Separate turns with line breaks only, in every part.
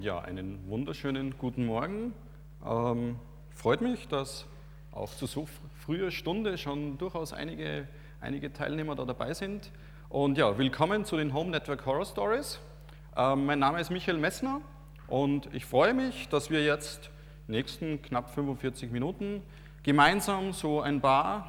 Ja, einen wunderschönen guten Morgen. Freut mich, dass auch zu so früher Stunde schon durchaus einige Teilnehmer da dabei sind. Und ja, willkommen zu den Home Network Horror Stories. Mein Name ist Michael Messner und ich freue mich, dass wir jetzt in den nächsten knapp 45 Minuten gemeinsam so ein paar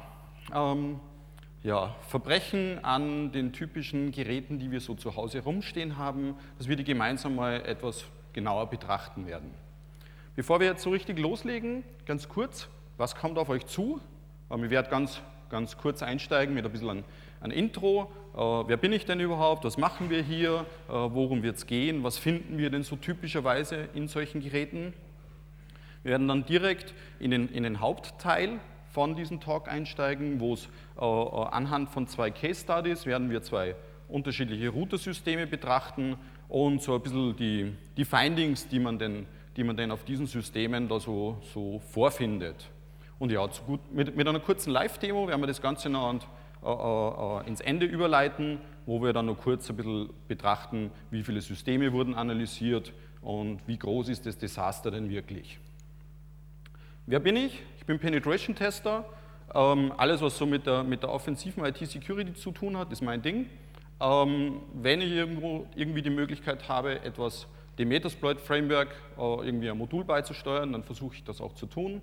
Verbrechen an den typischen Geräten, die wir so zu Hause rumstehen haben, dass wir die gemeinsam mal etwas genauer betrachten werden. Bevor wir jetzt so richtig loslegen, ganz kurz, was kommt auf euch zu? Ich werde ganz kurz einsteigen mit ein bisschen ein Intro. Wer bin ich denn überhaupt? Was machen wir hier? Worum wird es gehen? Was finden wir denn so typischerweise in solchen Geräten? Wir werden dann direkt in den Hauptteil von diesem Talk einsteigen, wo es anhand von 2 Case Studies werden wir 2 unterschiedliche Routersysteme betrachten und so ein bisschen die Findings, die man denn auf diesen Systemen da so vorfindet. Und ja, mit einer kurzen Live-Demo werden wir das Ganze noch ins Ende überleiten, wo wir dann noch kurz ein bisschen betrachten, wie viele Systeme wurden analysiert und wie groß ist das Desaster denn wirklich. Wer bin ich? Ich bin Penetration Tester. Alles, was so mit der offensiven IT-Security zu tun hat, ist mein Ding. Wenn ich irgendwie die Möglichkeit habe, dem Metasploit-Framework irgendwie ein Modul beizusteuern, dann versuche ich das auch zu tun.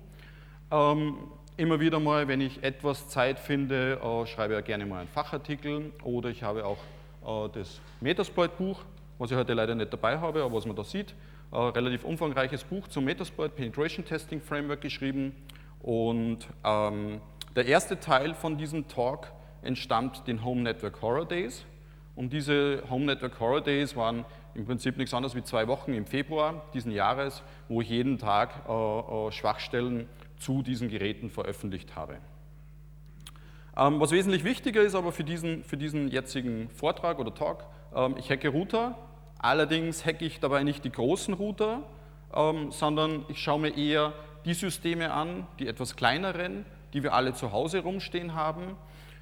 Immer wieder mal, wenn ich etwas Zeit finde, schreibe ich gerne mal einen Fachartikel oder ich habe auch das Metasploit-Buch, was ich heute leider nicht dabei habe, aber was man da sieht, relativ umfangreiches Buch zum Metasploit Penetration Testing Framework geschrieben. Und der erste Teil von diesem Talk entstammt den Home Network Horror Days. Und diese Home Network Horror Days waren im Prinzip nichts anderes wie 2 Wochen im Februar diesen Jahres, wo ich jeden Tag Schwachstellen zu diesen Geräten veröffentlicht habe. Was wesentlich wichtiger ist aber für diesen jetzigen Vortrag oder Talk, ich hacke Router, allerdings hacke ich dabei nicht die großen Router, sondern ich schaue mir eher die Systeme an, die etwas kleineren, die wir alle zu Hause rumstehen haben,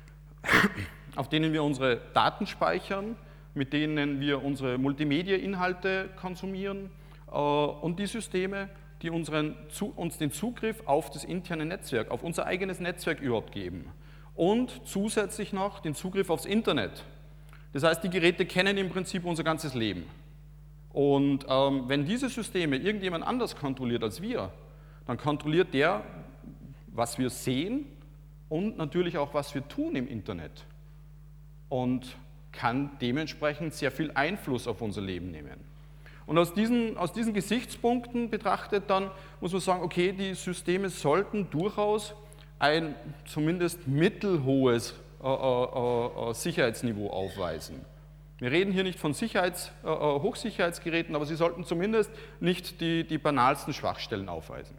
auf denen wir unsere Daten speichern, mit denen wir unsere Multimedia-Inhalte konsumieren und die Systeme, die uns den Zugriff auf das interne Netzwerk, auf unser eigenes Netzwerk überhaupt geben und zusätzlich noch den Zugriff aufs Internet. Das heißt, die Geräte kennen im Prinzip unser ganzes Leben. Und wenn diese Systeme irgendjemand anders kontrolliert als wir, dann kontrolliert der, was wir sehen und natürlich auch, was wir tun im Internet. Und kann dementsprechend sehr viel Einfluss auf unser Leben nehmen. Und aus diesen Gesichtspunkten betrachtet dann muss man sagen, okay, die Systeme sollten durchaus ein zumindest mittelhohes Sicherheitsniveau aufweisen. Wir reden hier nicht von Hochsicherheitsgeräten, aber sie sollten zumindest nicht die banalsten Schwachstellen aufweisen.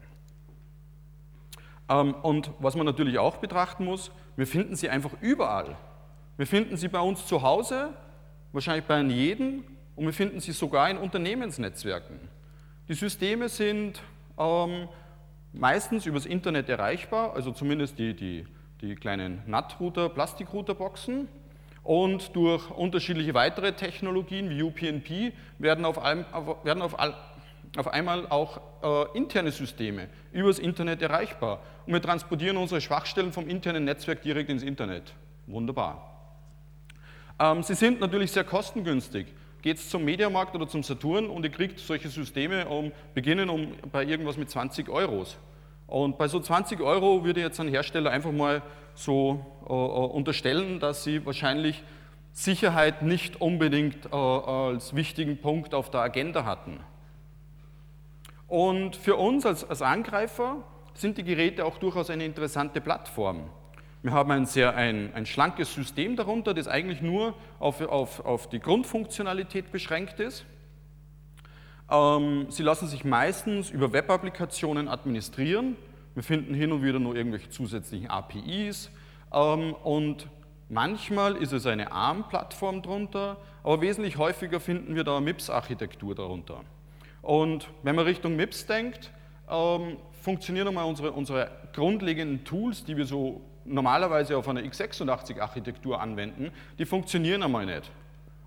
Und was man natürlich auch betrachten muss, wir finden sie einfach überall. Wir finden sie bei uns zu Hause, wahrscheinlich bei jedem, und wir finden sie sogar in Unternehmensnetzwerken. Die Systeme sind meistens übers Internet erreichbar, also zumindest die kleinen NAT-Router, Plastikrouterboxen, und durch unterschiedliche weitere Technologien wie UPnP werden auf einmal auch interne Systeme übers Internet erreichbar. Und wir transportieren unsere Schwachstellen vom internen Netzwerk direkt ins Internet. Wunderbar. Sie sind natürlich sehr kostengünstig. Geht es zum Mediamarkt oder zum Saturn und ihr kriegt solche Systeme beginnen bei irgendwas mit 20 Euros. Und bei so 20 Euro würde jetzt ein Hersteller einfach mal so unterstellen, dass sie wahrscheinlich Sicherheit nicht unbedingt als wichtigen Punkt auf der Agenda hatten. Und für uns als Angreifer sind die Geräte auch durchaus eine interessante Plattform. Wir haben ein schlankes System darunter, das eigentlich nur auf die Grundfunktionalität beschränkt ist. Sie lassen sich meistens über Web-Applikationen administrieren. Wir finden hin und wieder nur irgendwelche zusätzlichen APIs. Und manchmal ist es eine ARM-Plattform drunter, aber wesentlich häufiger finden wir da eine MIPS-Architektur darunter. Und wenn man Richtung MIPS denkt, funktionieren einmal unsere grundlegenden Tools, die wir so normalerweise auf einer x86-Architektur anwenden, die funktionieren einmal nicht.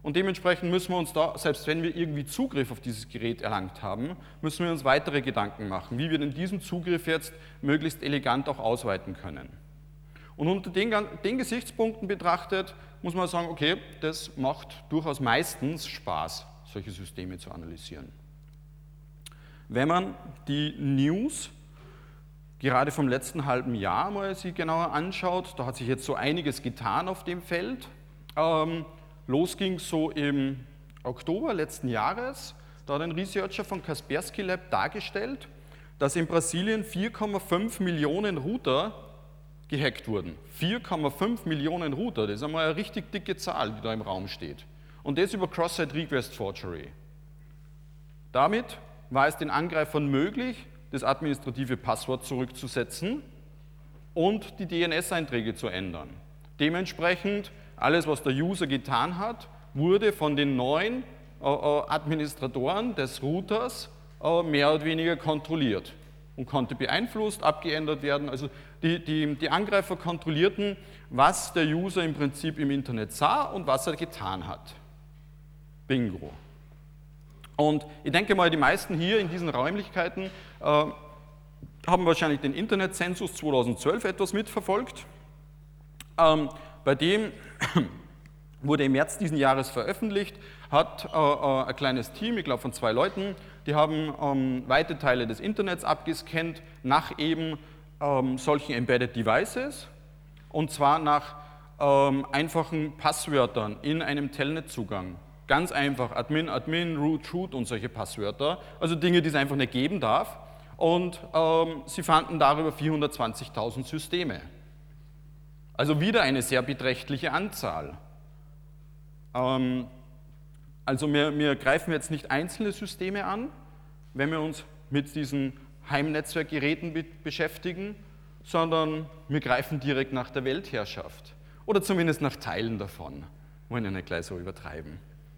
Und dementsprechend müssen wir uns da, selbst wenn wir irgendwie Zugriff auf dieses Gerät erlangt haben, müssen wir uns weitere Gedanken machen, wie wir denn diesen Zugriff jetzt möglichst elegant auch ausweiten können. Und unter den Gesichtspunkten betrachtet, muss man sagen, okay, das macht durchaus meistens Spaß, solche Systeme zu analysieren. Wenn man die News gerade vom letzten halben Jahr mal sich genauer anschaut, da hat sich jetzt so einiges getan auf dem Feld. Los ging es so im Oktober letzten Jahres. Da hat ein Researcher von Kaspersky Lab dargestellt, dass in Brasilien 4,5 Millionen Router gehackt wurden. 4,5 Millionen Router, das ist einmal eine richtig dicke Zahl, die da im Raum steht. Und das über Cross-Site Request Forgery. Damit war es den Angreifern möglich, das administrative Passwort zurückzusetzen und die DNS-Einträge zu ändern. Dementsprechend, alles, was der User getan hat, wurde von den neuen Administratoren des Routers mehr oder weniger kontrolliert und konnte beeinflusst, abgeändert werden. Also die Angreifer kontrollierten, was der User im Prinzip im Internet sah und was er getan hat. Bingo. Und ich denke mal, die meisten hier in diesen Räumlichkeiten haben wahrscheinlich den Internetzensus 2012 etwas mitverfolgt. Bei dem wurde im März diesen Jahres veröffentlicht, hat ein kleines Team, ich glaube von 2 Leuten, die haben weite Teile des Internets abgescannt nach eben solchen Embedded Devices, und zwar nach einfachen Passwörtern in einem Telnet-Zugang. Ganz einfach, Admin, Admin, Root, Root und solche Passwörter, also Dinge, die es einfach nicht geben darf. Und sie fanden darüber 420.000 Systeme. Also wieder eine sehr beträchtliche Anzahl. Also wir greifen jetzt nicht einzelne Systeme an, wenn wir uns mit diesen Heimnetzwerkgeräten beschäftigen, sondern wir greifen direkt nach der Weltherrschaft. Oder zumindest nach Teilen davon. Wollen wir nicht gleich so übertreiben.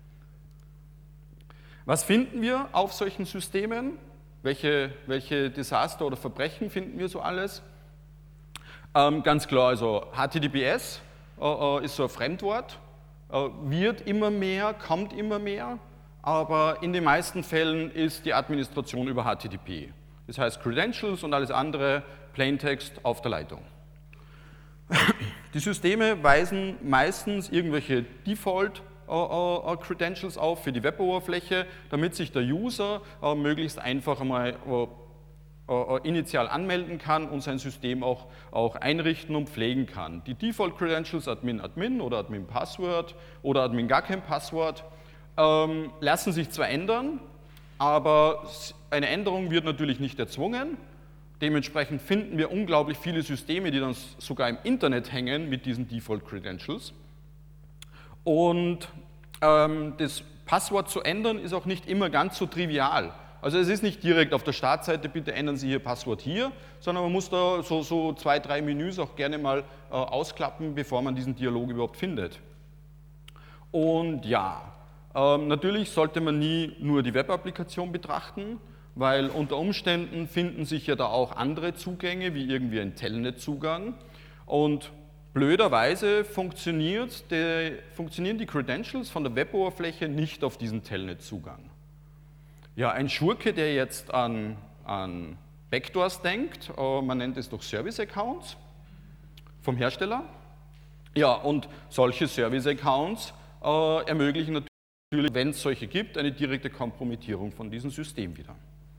Was finden wir auf solchen Systemen? Welche Desaster oder Verbrechen finden wir so alles? Ganz klar, also HTTPS ist so ein Fremdwort, wird immer mehr, kommt immer mehr, aber in den meisten Fällen ist die Administration über HTTP. Das heißt Credentials und alles andere, Plaintext auf der Leitung. Die Systeme weisen meistens irgendwelche Default Credentials auf für die Web-Oberfläche, damit sich der User möglichst einfach einmal initial anmelden kann und sein System auch einrichten und pflegen kann. Die Default Credentials, Admin, Admin oder Admin Password oder Admin gar kein Passwort, lassen sich zwar ändern, aber eine Änderung wird natürlich nicht erzwungen. Dementsprechend finden wir unglaublich viele Systeme, die dann sogar im Internet hängen mit diesen Default Credentials. Und das Passwort zu ändern ist auch nicht immer ganz so trivial. Also es ist nicht direkt auf der Startseite, bitte ändern Sie Ihr Passwort hier, sondern man muss da so 2, 3 Menüs auch gerne mal ausklappen, bevor man diesen Dialog überhaupt findet. Und ja, natürlich sollte man nie nur die Web-Applikation betrachten, weil unter Umständen finden sich ja da auch andere Zugänge, wie irgendwie ein Telnet-Zugang. Und blöderweise funktionieren die Credentials von der Web-Oberfläche nicht auf diesen Telnet-Zugang. Ja, ein Schurke, der jetzt an Backdoors denkt, man nennt es doch Service-Accounts vom Hersteller. Ja, und solche Service-Accounts ermöglichen natürlich, wenn es solche gibt, eine direkte Kompromittierung von diesem System wieder.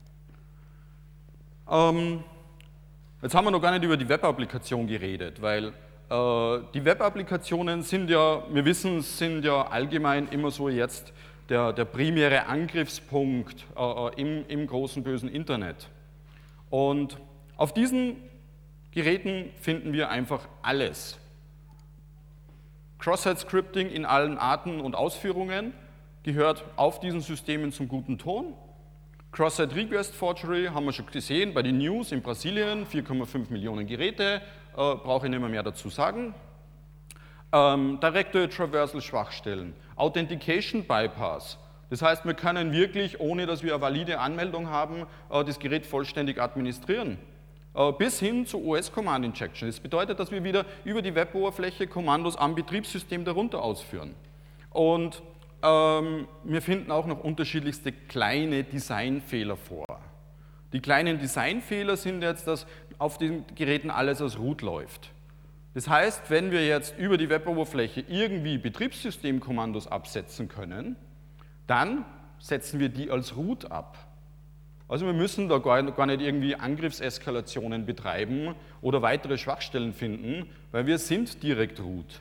Jetzt haben wir noch gar nicht über die Web-Applikation geredet, weil die Web-Applikationen sind ja, wir wissen, sind ja allgemein immer so jetzt der primäre Angriffspunkt im großen bösen Internet. Und auf diesen Geräten finden wir einfach alles. Cross-Site-Scripting in allen Arten und Ausführungen gehört auf diesen Systemen zum guten Ton. Cross-Site Request Forgery haben wir schon gesehen bei den News in Brasilien, 4,5 Millionen Geräte, brauche ich nicht mehr dazu sagen. Directory Traversal Schwachstellen, Authentication Bypass, das heißt, wir können wirklich, ohne dass wir eine valide Anmeldung haben, das Gerät vollständig administrieren. Bis hin zu OS Command Injection. Das bedeutet, dass wir wieder über die Web-Oberfläche Kommandos am Betriebssystem darunter ausführen. Und wir finden auch noch unterschiedlichste kleine Designfehler vor. Die kleinen Designfehler sind jetzt, dass auf den Geräten alles als Root läuft. Das heißt, wenn wir jetzt über die Web-Oberfläche irgendwie Betriebssystemkommandos absetzen können, dann setzen wir die als Root ab. Also wir müssen da gar nicht irgendwie Angriffseskalationen betreiben oder weitere Schwachstellen finden, weil wir sind direkt Root.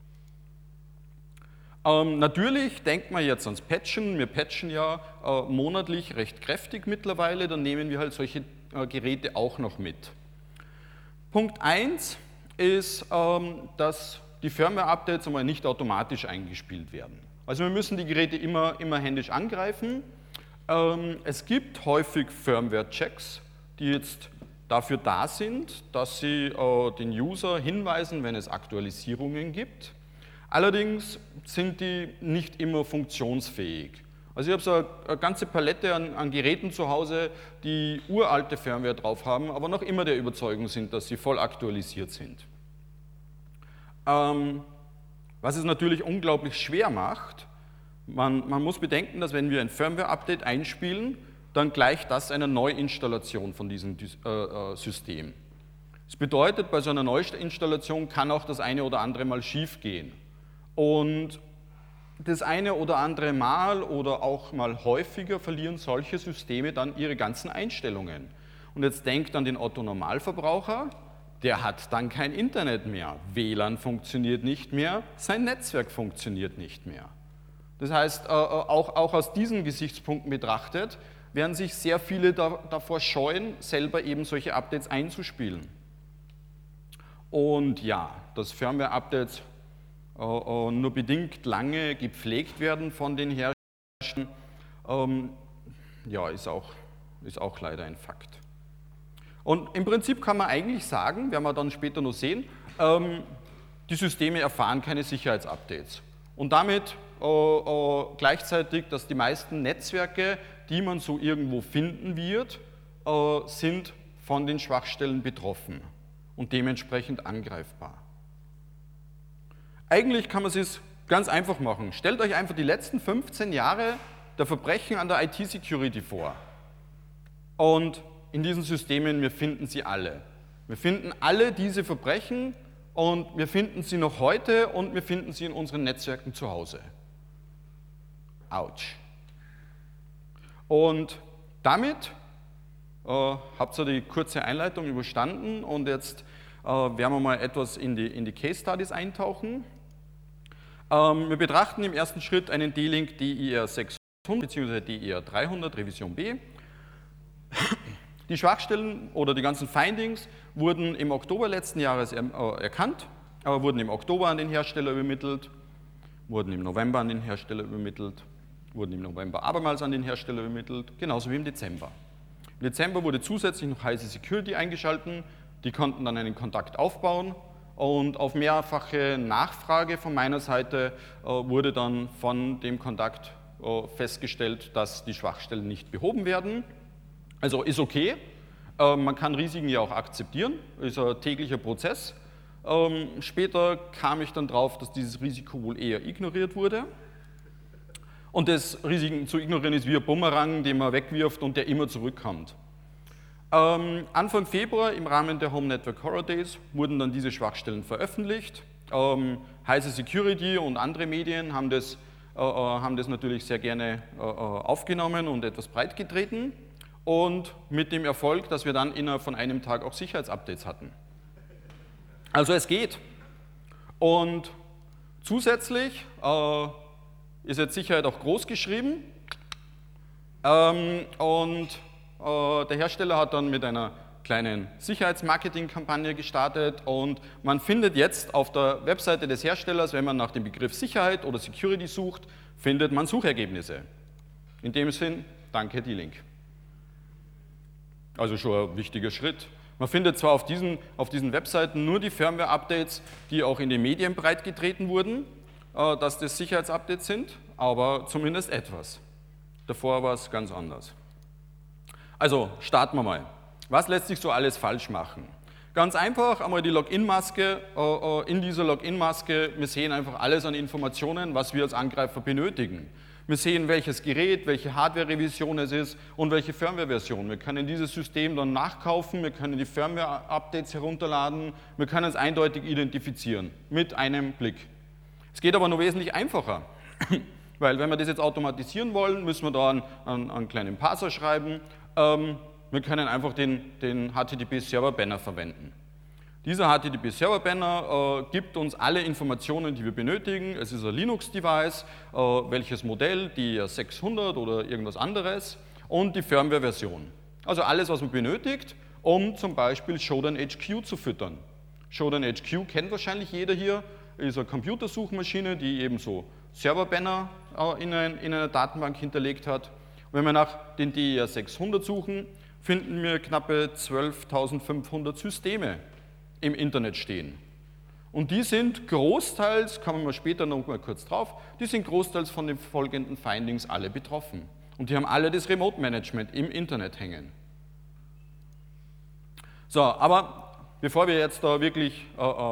Natürlich denkt man jetzt ans Patchen. Wir patchen ja monatlich recht kräftig mittlerweile, dann nehmen wir halt solche Geräte auch noch mit. Punkt 1 ist, dass die Firmware-Updates einmal nicht automatisch eingespielt werden. Also wir müssen die Geräte immer händisch angreifen. Es gibt häufig Firmware-Checks, die jetzt dafür da sind, dass sie den User hinweisen, wenn es Aktualisierungen gibt. Allerdings sind die nicht immer funktionsfähig. Also ich habe so eine ganze Palette an Geräten zu Hause, die uralte Firmware drauf haben, aber noch immer der Überzeugung sind, dass sie voll aktualisiert sind. Was es natürlich unglaublich schwer macht. Man muss bedenken, dass wenn wir ein Firmware-Update einspielen, dann gleicht das einer Neuinstallation von diesem System. Das bedeutet, bei so einer Neuinstallation kann auch das eine oder andere Mal schief gehen. Und das eine oder andere Mal oder auch mal häufiger verlieren solche Systeme dann ihre ganzen Einstellungen. Und jetzt denkt an den Otto-Normalverbraucher, der hat dann kein Internet mehr. WLAN funktioniert nicht mehr, sein Netzwerk funktioniert nicht mehr. Das heißt, auch aus diesen Gesichtspunkten betrachtet, werden sich sehr viele davor scheuen, selber eben solche Updates einzuspielen. Und ja, dass Firmware-Updates nur bedingt lange gepflegt werden von den Herstellern, ja, ist auch leider ein Fakt. Und im Prinzip kann man eigentlich sagen, werden wir dann später noch sehen, die Systeme erfahren keine Sicherheitsupdates. Und damit gleichzeitig, dass die meisten Netzwerke, die man so irgendwo finden wird, sind von den Schwachstellen betroffen und dementsprechend angreifbar. Eigentlich kann man es ganz einfach machen. Stellt euch einfach die letzten 15 Jahre der Verbrechen an der IT-Security vor. Und in diesen Systemen, wir finden sie alle. Wir finden alle diese Verbrechen und wir finden sie noch heute und wir finden sie in unseren Netzwerken zu Hause. Autsch. Und damit habt ihr die kurze Einleitung überstanden und jetzt werden wir mal etwas in die Case Studies eintauchen. Wir betrachten im ersten Schritt einen D-Link DIR 600 bzw. DIR 300 Revision B. Die Schwachstellen oder die ganzen Findings wurden im Oktober letzten Jahres erkannt, wurden im Oktober an den Hersteller übermittelt, wurden im November an den Hersteller übermittelt, wurden im November abermals an den Hersteller übermittelt, genauso wie im Dezember. Im Dezember wurde zusätzlich noch Heise Security eingeschaltet, die konnten dann einen Kontakt aufbauen und auf mehrfache Nachfrage von meiner Seite wurde dann von dem Kontakt festgestellt, dass die Schwachstellen nicht behoben werden. Also ist okay, man kann Risiken ja auch akzeptieren, ist ein täglicher Prozess. Später kam ich dann drauf, dass dieses Risiko wohl eher ignoriert wurde. Und das Risiken zu ignorieren ist wie ein Bumerang, den man wegwirft und der immer zurückkommt. Anfang Februar im Rahmen der Home Network Horror Days wurden dann diese Schwachstellen veröffentlicht. Heise Security und andere Medien haben das natürlich sehr gerne aufgenommen und etwas breitgetreten. Und mit dem Erfolg, dass wir dann innerhalb von einem Tag auch Sicherheitsupdates hatten. Also es geht. Und zusätzlich ist jetzt Sicherheit auch groß geschrieben. Der Hersteller hat dann mit einer kleinen Sicherheitsmarketing-Kampagne gestartet und man findet jetzt auf der Webseite des Herstellers, wenn man nach dem Begriff Sicherheit oder Security sucht, findet man Suchergebnisse. In dem Sinn, danke D-Link. Also schon ein wichtiger Schritt. Man findet zwar auf diesen Webseiten nur die Firmware-Updates, die auch in den Medien breitgetreten wurden, dass das Sicherheitsupdates sind, aber zumindest etwas. Davor war es ganz anders. Also starten wir mal. Was lässt sich so alles falsch machen? Ganz einfach, einmal die Login-Maske. In dieser Login-Maske, wir sehen einfach alles an Informationen, was wir als Angreifer benötigen. Wir sehen, welches Gerät, welche Hardware-Revision es ist und welche Firmware-Version. Wir können dieses System dann nachkaufen, wir können die Firmware-Updates herunterladen, wir können es eindeutig identifizieren mit einem Blick. Es geht aber noch wesentlich einfacher, weil wenn wir das jetzt automatisieren wollen, müssen wir da einen kleinen Parser schreiben. Wir können einfach den HTTP-Server-Banner verwenden. Dieser HTTP-Server-Banner gibt uns alle Informationen, die wir benötigen. Es ist ein Linux-Device, welches Modell, die 600 oder irgendwas anderes und die Firmware-Version. Also alles, was man benötigt, um zum Beispiel Shodan HQ zu füttern. Shodan HQ kennt wahrscheinlich jeder hier, ist eine Computersuchmaschine, die eben so Server-Banner in einer Datenbank hinterlegt hat. Und wenn wir nach den DER 600 suchen, finden wir knappe 12.500 Systeme im Internet stehen. Und die sind großteils, kommen wir später noch mal kurz drauf, die sind großteils von den folgenden Findings alle betroffen. Und die haben alle das Remote-Management im Internet hängen. So, aber bevor wir jetzt da wirklich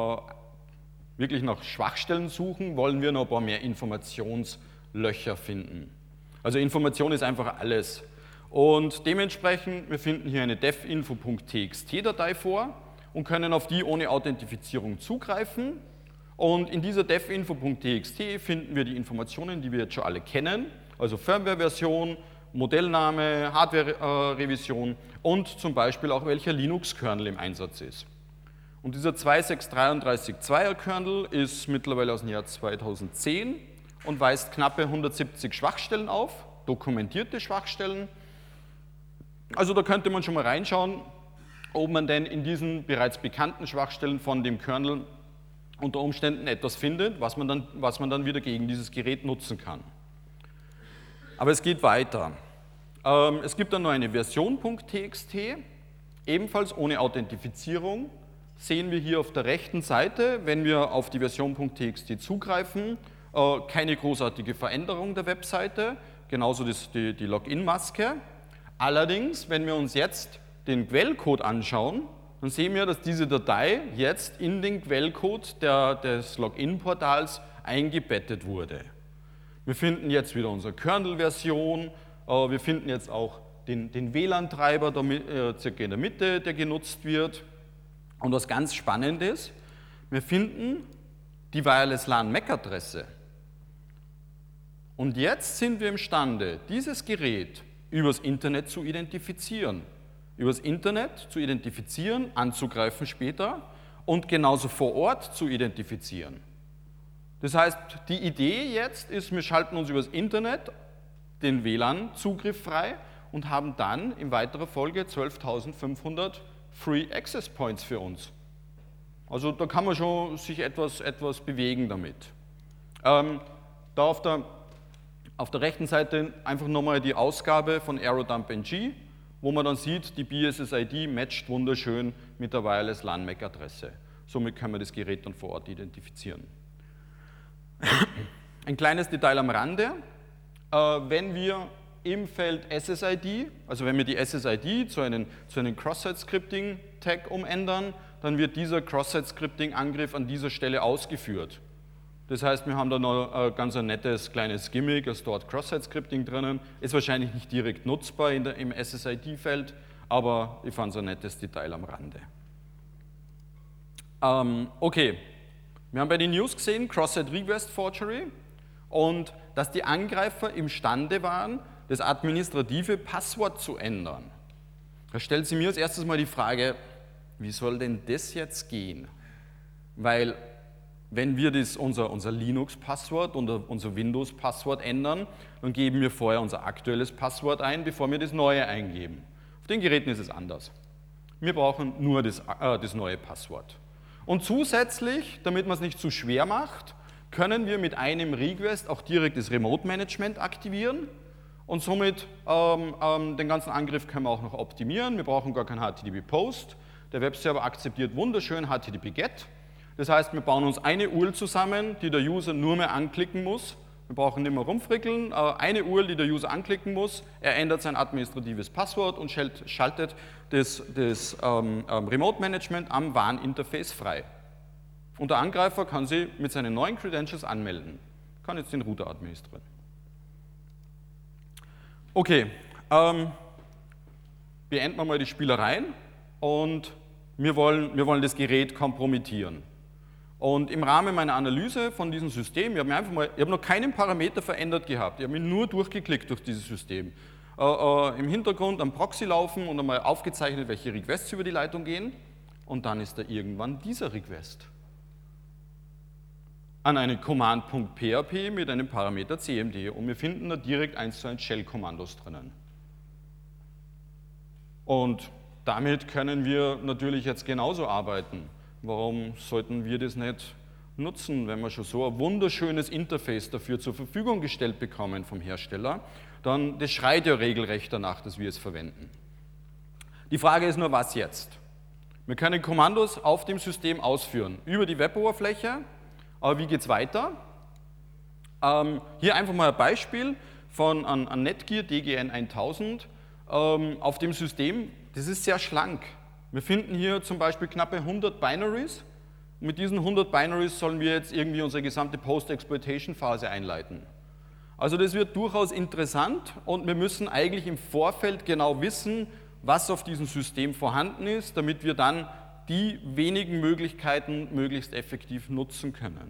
nach Schwachstellen suchen, wollen wir noch ein paar mehr Informationslöcher finden. Also Information ist einfach alles. Und dementsprechend, wir finden hier eine devinfo.txt-Datei vor und können auf die ohne Authentifizierung zugreifen. Und in dieser devinfo.txt finden wir die Informationen, die wir jetzt schon alle kennen, also Firmware-Version, Modellname, Hardware-Revision und zum Beispiel auch welcher Linux-Kernel im Einsatz ist. Und dieser 26332er Kernel ist mittlerweile aus dem Jahr 2010 und weist knappe 170 Schwachstellen auf, dokumentierte Schwachstellen. Also da könnte man schon mal reinschauen, ob man denn in diesen bereits bekannten Schwachstellen von dem Kernel unter Umständen etwas findet, was man dann wieder gegen dieses Gerät nutzen kann. Aber es geht weiter. Es gibt dann noch eine Version.txt, ebenfalls ohne Authentifizierung. Sehen wir hier auf der rechten Seite, wenn wir auf die Version.txt zugreifen, keine großartige Veränderung der Webseite, genauso die Login-Maske. Allerdings, wenn wir uns jetzt den Quellcode anschauen, dann sehen wir, dass diese Datei jetzt in den Quellcode des Login-Portals eingebettet wurde. Wir finden jetzt wieder unsere Kernel-Version, wir finden jetzt auch den WLAN-Treiber circa in der Mitte, der genutzt wird. Und was ganz spannend ist, wir finden die Wireless LAN MAC-Adresse. Und jetzt sind wir imstande, dieses Gerät übers Internet zu identifizieren. Übers Internet zu identifizieren, anzugreifen später und genauso vor Ort zu identifizieren. Das heißt, die Idee jetzt ist, wir schalten uns übers Internet den WLAN-Zugriff frei und haben dann in weiterer Folge 12.500 Free Access Points für uns. Also da kann man schon sich etwas bewegen damit. Da auf der rechten Seite einfach nochmal die Ausgabe von AeroDump-NG, wo man dann sieht, die BSS-ID matcht wunderschön mit der Wireless LAN MAC-Adresse. Somit können wir das Gerät dann vor Ort identifizieren. Ein kleines Detail am Rande, wenn wir im Feld SSID, also wenn wir die SSID zu einem Cross-Site-Scripting-Tag umändern, dann wird dieser Cross-Site-Scripting-Angriff an dieser Stelle ausgeführt. Das heißt, wir haben da noch ein ganz nettes kleines Gimmick, ein Stored Cross-Site-Scripting drinnen, ist wahrscheinlich nicht direkt nutzbar im SSID-Feld, aber ich fand es ein nettes Detail am Rande. Okay, wir haben bei den News gesehen, Cross-Site-Request-Forgery und dass die Angreifer imstande waren, das administrative Passwort zu ändern. Da stellt sich mir als erstes mal die Frage, wie soll denn das jetzt gehen? Weil wenn wir unser Linux-Passwort oder unser Windows-Passwort ändern, dann geben wir vorher unser aktuelles Passwort ein, bevor wir das neue eingeben. Auf den Geräten ist es anders. Wir brauchen nur das neue Passwort. Und zusätzlich, damit man es nicht zu schwer macht, können wir mit einem Request auch direkt das Remote-Management aktivieren und somit den ganzen Angriff können wir auch noch optimieren. Wir brauchen gar kein HTTP-Post. Der Webserver akzeptiert wunderschön HTTP-GET. Das heißt, wir bauen uns eine URL zusammen, die der User nur mehr anklicken muss, Wir brauchen nicht mehr rumfrickeln. Eine URL, die der User anklicken muss, er ändert sein administratives Passwort und schaltet das Remote-Management am WAN-Interface frei. Und der Angreifer kann sich mit seinen neuen Credentials anmelden, kann jetzt den Router administrieren. Okay, beenden wir mal die Spielereien und wir wollen das Gerät kompromittieren. Und im Rahmen meiner Analyse von diesem System, ich habe noch keinen Parameter verändert gehabt, ich habe mich nur durchgeklickt durch dieses System. Im Hintergrund am Proxy laufen und einmal aufgezeichnet, welche Requests über die Leitung gehen. Und dann ist da irgendwann dieser Request an eine Command.php mit einem Parameter cmd und wir finden da direkt 1:1 Shell-Kommandos drinnen. Und damit können wir natürlich jetzt genauso arbeiten. Warum sollten wir das nicht nutzen, wenn wir schon so ein wunderschönes Interface dafür zur Verfügung gestellt bekommen vom Hersteller? Dann, das schreit ja regelrecht danach, dass wir es verwenden. Die Frage ist nur, was jetzt? Wir können Kommandos auf dem System ausführen, über die Web-Oberfläche. Aber wie geht es weiter? Hier einfach mal ein Beispiel von an Netgear DGN 1000 auf dem System. Das ist sehr schlank. Wir finden hier zum Beispiel knappe 100 Binaries. Und mit diesen 100 Binaries sollen wir jetzt irgendwie unsere gesamte Post-Exploitation-Phase einleiten. Also das wird durchaus interessant und wir müssen eigentlich im Vorfeld genau wissen, was auf diesem System vorhanden ist, damit wir dann die wenigen Möglichkeiten möglichst effektiv nutzen können.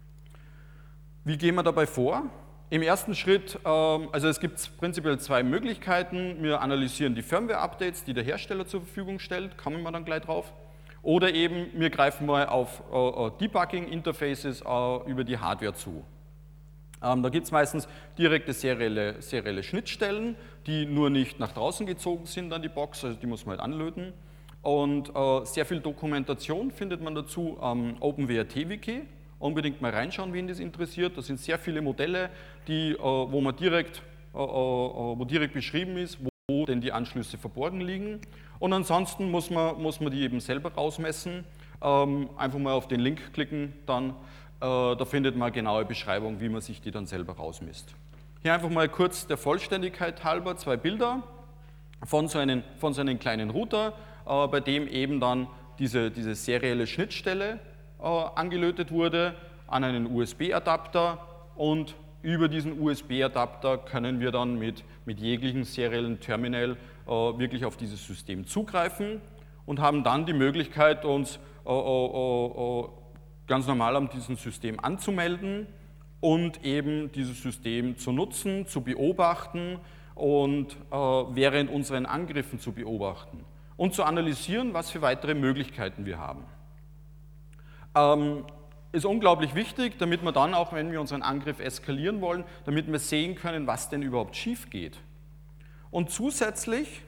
Wie gehen wir dabei vor? Im ersten Schritt, also es gibt prinzipiell zwei Möglichkeiten. Wir analysieren die Firmware-Updates, die der Hersteller zur Verfügung stellt, kommen wir dann gleich drauf. Oder eben, wir greifen mal auf Debugging-Interfaces über die Hardware zu. Da gibt es meistens direkte serielle Schnittstellen, die nur nicht nach draußen gezogen sind an die Box, also die muss man halt anlöten. Und sehr viel Dokumentation findet man dazu am OpenWrt-Wiki. Unbedingt mal reinschauen, wen das interessiert. Da sind sehr viele Modelle, wo direkt beschrieben ist, wo denn die Anschlüsse verborgen liegen. Und ansonsten muss man die eben selber rausmessen. Einfach mal auf den Link klicken, dann da findet man genaue Beschreibung, wie man sich die dann selber rausmisst. Hier einfach mal kurz der Vollständigkeit halber zwei Bilder von so einem kleinen Router, bei dem eben dann diese serielle Schnittstelle angelötet wurde an einen USB-Adapter und über diesen USB-Adapter können wir dann mit jeglichem seriellen Terminal wirklich auf dieses System zugreifen und haben dann die Möglichkeit, uns ganz normal an diesem System anzumelden und eben dieses System zu nutzen, zu beobachten und während unseren Angriffen zu beobachten und zu analysieren, was für weitere Möglichkeiten wir haben. Ist unglaublich wichtig, damit wir dann auch, wenn wir unseren Angriff eskalieren wollen, damit wir sehen können, was denn überhaupt schief geht. Und zusätzlich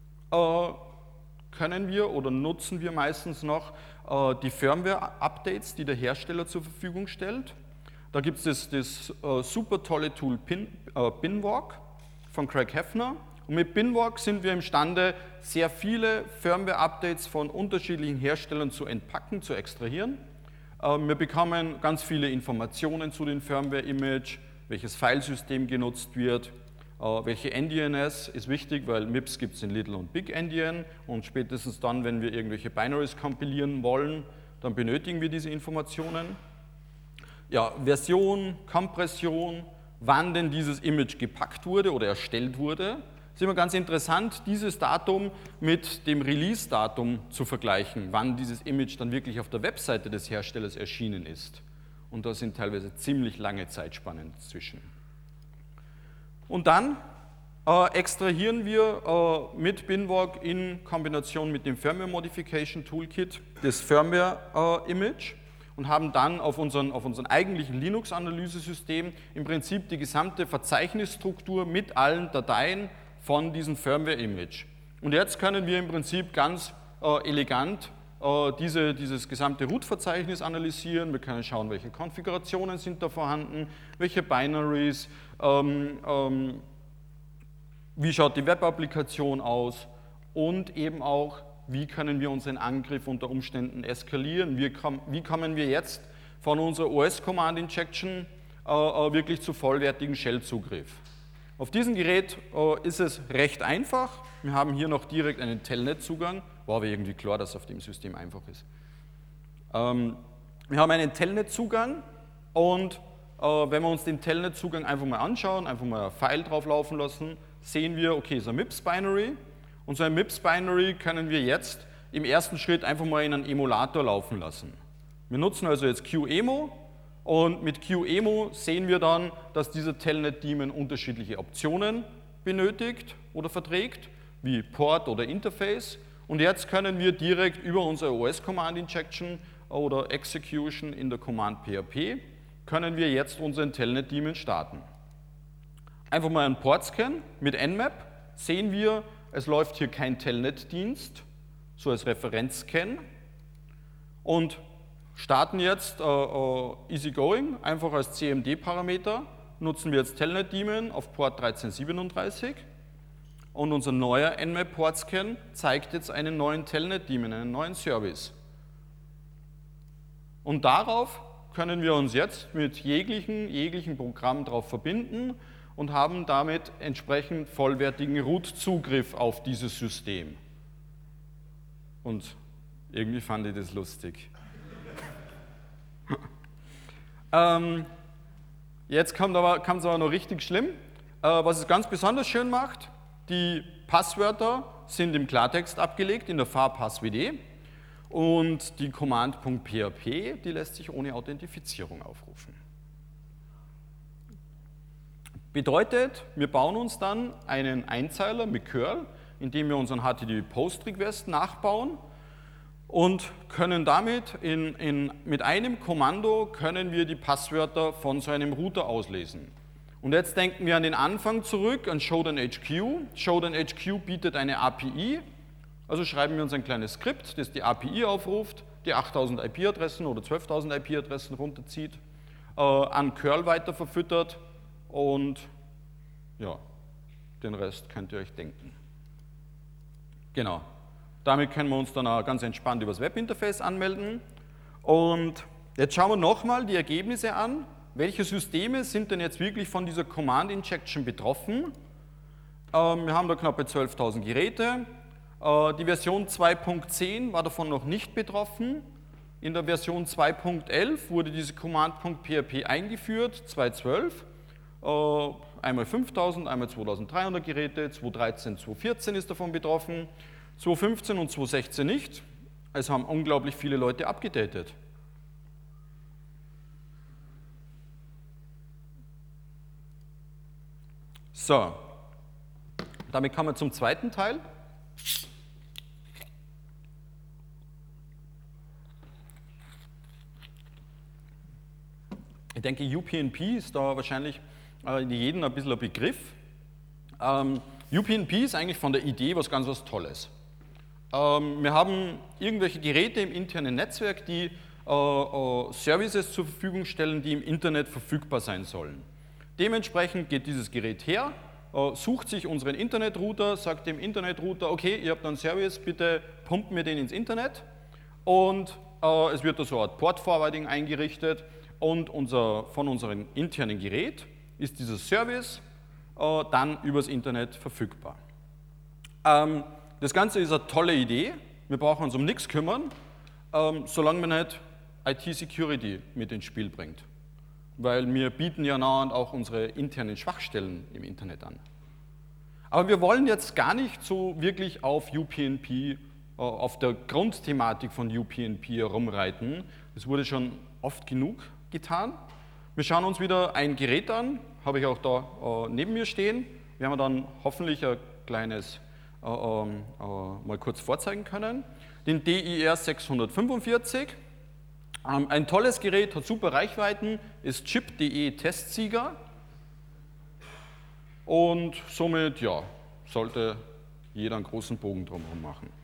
können wir oder nutzen wir meistens noch die Firmware-Updates, die der Hersteller zur Verfügung stellt. Da gibt es das super tolle Tool Binwalk von Craig Heffner. Und mit Binwalk sind wir imstande, sehr viele Firmware-Updates von unterschiedlichen Herstellern zu entpacken, zu extrahieren. Wir bekommen ganz viele Informationen zu den Firmware-Image, welches Filesystem genutzt wird, welche NDNS ist wichtig, weil MIPS gibt es in Little und Big Endian und spätestens dann, wenn wir irgendwelche Binaries kompilieren wollen, dann benötigen wir diese Informationen. Ja, Version, Kompression, wann denn dieses Image gepackt wurde oder erstellt wurde. Es ist immer ganz interessant, dieses Datum mit dem Release-Datum zu vergleichen, wann dieses Image dann wirklich auf der Webseite des Herstellers erschienen ist. Und da sind teilweise ziemlich lange Zeitspannen dazwischen. Und dann extrahieren wir mit Binwalk in Kombination mit dem Firmware Modification Toolkit das Firmware-Image und haben dann auf unseren eigentlichen Linux-Analysesystem im Prinzip die gesamte Verzeichnisstruktur mit allen Dateien von diesem Firmware-Image. Und jetzt können wir im Prinzip ganz elegant dieses gesamte Root-Verzeichnis analysieren. Wir können schauen, welche Konfigurationen sind da vorhanden, welche Binaries, wie schaut die Web-Applikation aus und eben auch, wie können wir unseren Angriff unter Umständen eskalieren, wie kommen wir jetzt von unserer OS-Command-Injection wirklich zu vollwertigen Shell-Zugriff. Auf diesem Gerät ist es recht einfach. Wir haben hier noch direkt einen Telnet-Zugang. War aber irgendwie klar, dass es auf dem System einfach ist. Wir haben einen Telnet-Zugang und wenn wir uns den Telnet-Zugang einfach mal anschauen, einfach mal ein File drauf laufen lassen, sehen wir, okay, es ist ein MIPS-Binary. Und so ein MIPS-Binary können wir jetzt im ersten Schritt einfach mal in einen Emulator laufen lassen. Wir nutzen also jetzt QEMU. Und mit QEMU sehen wir dann, dass dieser Telnet-Daemon unterschiedliche Optionen benötigt oder verträgt, wie Port oder Interface. Und jetzt können wir direkt über unsere OS-Command-Injection oder Execution in der Command PHP, können wir jetzt unseren Telnet-Daemon starten. Einfach mal einen Port-Scan mit Nmap, sehen wir, es läuft hier kein Telnet-Dienst, so als Referenzscan. Und starten jetzt easygoing, einfach als CMD-Parameter, nutzen wir jetzt Telnet-Daemon auf Port 1337 und unser neuer Nmap-Port-Scan zeigt jetzt einen neuen Telnet-Daemon, einen neuen Service. Und darauf können wir uns jetzt mit jeglichen Programm drauf verbinden und haben damit entsprechend vollwertigen Root-Zugriff auf dieses System. Und irgendwie fand ich das lustig. Jetzt kommt es aber noch richtig schlimm. Was es ganz besonders schön macht, die Passwörter sind im Klartext abgelegt in der var-passwd und die Command.php, die lässt sich ohne Authentifizierung aufrufen. Bedeutet, wir bauen uns dann einen Einzeiler mit curl, indem wir unseren HTTP-Post-Request nachbauen und können damit mit einem Kommando können wir die Passwörter von so einem Router auslesen. Und jetzt denken wir an den Anfang zurück, an Shodan-HQ. Shodan-HQ bietet eine API, also schreiben wir uns ein kleines Skript, das die API aufruft, die 8000 IP-Adressen oder 12.000 IP-Adressen runterzieht, an curl weiter verfüttert und ja, den Rest könnt ihr euch denken. Genau. Damit können wir uns dann auch ganz entspannt über das Webinterface anmelden. Und jetzt schauen wir nochmal die Ergebnisse an. Welche Systeme sind denn jetzt wirklich von dieser Command Injection betroffen? Wir haben da knappe 12.000 Geräte. Die Version 2.10 war davon noch nicht betroffen. In der Version 2.11 wurde diese Command.php eingeführt, 2.12. Einmal 5.000, einmal 2.300 Geräte, 2.13, 2.14 ist davon betroffen. 2015 und 2016 nicht. Es haben unglaublich viele Leute abgedatet. So, damit kommen wir zum zweiten Teil. Ich denke, UPnP ist da wahrscheinlich jedem ein bisschen ein Begriff. UPnP ist eigentlich von der Idee was Tolles. Wir haben irgendwelche Geräte im internen Netzwerk, die Services zur Verfügung stellen, die im Internet verfügbar sein sollen. Dementsprechend geht dieses Gerät her, sucht sich unseren Internetrouter, sagt dem Internetrouter, okay, ihr habt einen Service, bitte pumpt mir den ins Internet. Und es wird da so eine Art Port-Forwarding eingerichtet und von unserem internen Gerät ist dieser Service dann übers Internet verfügbar. Das Ganze ist eine tolle Idee. Wir brauchen uns um nichts kümmern, solange man nicht IT-Security mit ins Spiel bringt. Weil wir bieten ja dauernd auch unsere internen Schwachstellen im Internet an. Aber wir wollen jetzt gar nicht so wirklich auf UPnP, auf der Grundthematik von UPnP herumreiten. Das wurde schon oft genug getan. Wir schauen uns wieder ein Gerät an, habe ich auch da neben mir stehen. Wir haben dann hoffentlich ein kleines mal kurz vorzeigen können. Den DIR 645. Ein tolles Gerät, hat super Reichweiten, ist Chip.de Testsieger und somit ja, sollte jeder einen großen Bogen drumherum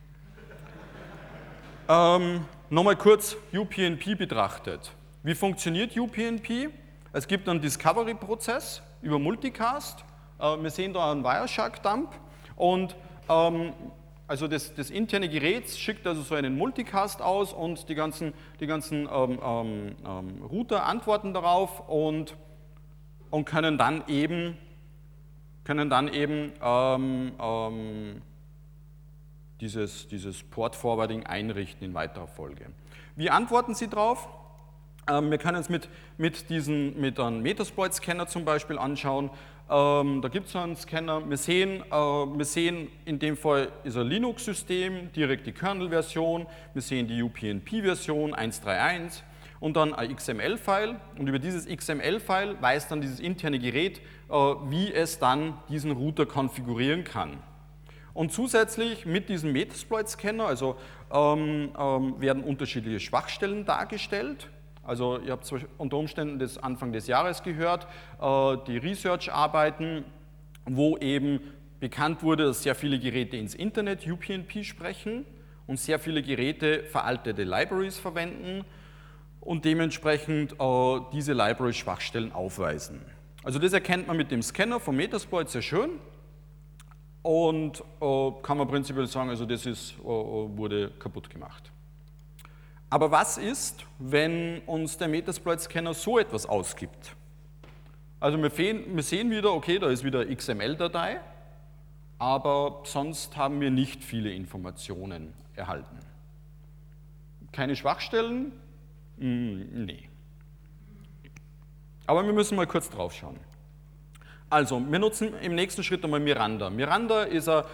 machen. Nochmal kurz UPnP betrachtet. Wie funktioniert UPnP? Es gibt einen Discovery-Prozess über Multicast. Wir sehen da einen Wireshark-Dump und also das interne Gerät schickt also so einen Multicast aus und die ganzen Router antworten darauf und und können dann eben dieses Port-Forwarding einrichten in weiterer Folge. Wie antworten Sie darauf? Wir können uns mit einem Metasploit-Scanner zum Beispiel anschauen. Da gibt es so einen Scanner. Wir sehen, in dem Fall ist ein Linux-System, direkt die Kernel-Version. Wir sehen die UPnP-Version 1.3.1 und dann ein XML-File. Und über dieses XML-File weiß dann dieses interne Gerät, wie es dann diesen Router konfigurieren kann. Und zusätzlich mit diesem Metasploit-Scanner werden unterschiedliche Schwachstellen dargestellt. Also ihr habt unter Umständen das Anfang des Jahres gehört, die Research-Arbeiten, wo eben bekannt wurde, dass sehr viele Geräte ins Internet UPnP sprechen und sehr viele Geräte veraltete Libraries verwenden und dementsprechend diese Library-Schwachstellen aufweisen. Also das erkennt man mit dem Scanner vom Metasploit sehr schön und kann man prinzipiell sagen, also das wurde kaputt gemacht. Aber was ist, wenn uns der Metasploit-Scanner so etwas ausgibt? Also wir sehen wieder, okay, da ist wieder eine XML-Datei, aber sonst haben wir nicht viele Informationen erhalten. Keine Schwachstellen? Nee. Aber wir müssen mal kurz drauf schauen. Also, wir nutzen im nächsten Schritt einmal Miranda. Miranda ist ein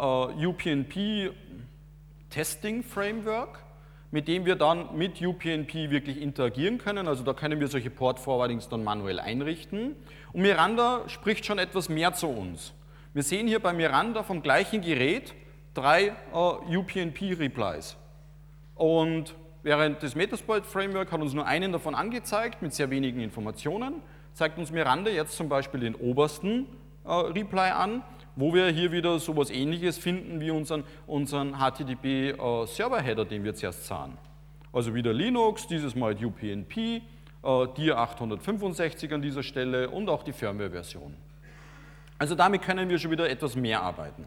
UPnP-Testing-Framework, mit dem wir dann mit UPnP wirklich interagieren können. Also da können wir solche Port-Forwardings dann manuell einrichten. Und Miranda spricht schon etwas mehr zu uns. Wir sehen hier bei Miranda vom gleichen Gerät 3 UPnP-Replies. Und während das Metasploit-Framework hat uns nur einen davon angezeigt, mit sehr wenigen Informationen, zeigt uns Miranda jetzt zum Beispiel den obersten Reply an, wo wir hier wieder so etwas Ähnliches finden wie unseren HTTP-Server-Header, den wir zuerst sahen. Also wieder Linux, dieses Mal UPnP, DIR 865 an dieser Stelle und auch die Firmware-Version. Also damit können wir schon wieder etwas mehr arbeiten.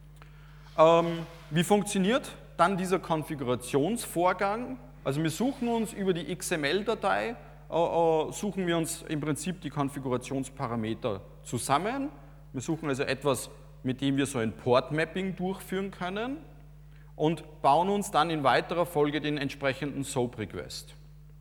Wie funktioniert dann dieser Konfigurationsvorgang? Also wir suchen uns über die XML-Datei, suchen wir uns im Prinzip die Konfigurationsparameter zusammen. Wir suchen also etwas, mit dem wir so ein Port-Mapping durchführen können und bauen uns dann in weiterer Folge den entsprechenden SOAP-Request.